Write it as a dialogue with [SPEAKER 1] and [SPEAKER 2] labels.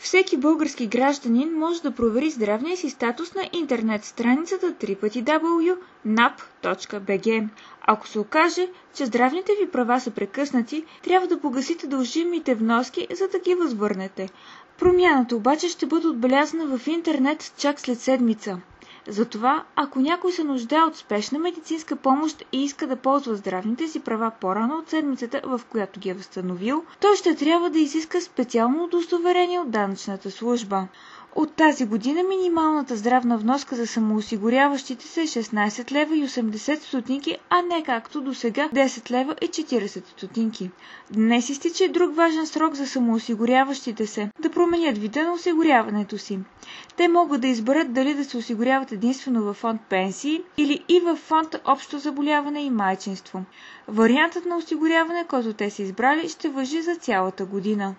[SPEAKER 1] Всеки български гражданин може да провери здравния си статус на интернет страницата www.nap.bg. Ако се окаже, че здравните ви права са прекъснати, трябва да погасите дължимите вноски, за да ги възвърнете. Промяната обаче ще бъде отбелязана в интернет чак след седмица. Затова, ако някой се нуждае от спешна медицинска помощ и иска да ползва здравните си права по-рано от седмицата, в която ги е възстановил, той ще трябва да изиска специално удостоверение от данъчната служба. От тази година минималната здравна вноска за самоосигуряващите се е 16 лева и 80 стотинки, а не както до сега 10 лева и 40 стотинки. Днес изтича и друг важен срок за самоосигуряващите се да променят вида на осигуряването си. Те могат да изберат дали да се осигуряват единствено във фонд пенсии или и във фонд общо заболяване и майчинство. Вариантът на осигуряване, който те са избрали, ще важи за цялата година.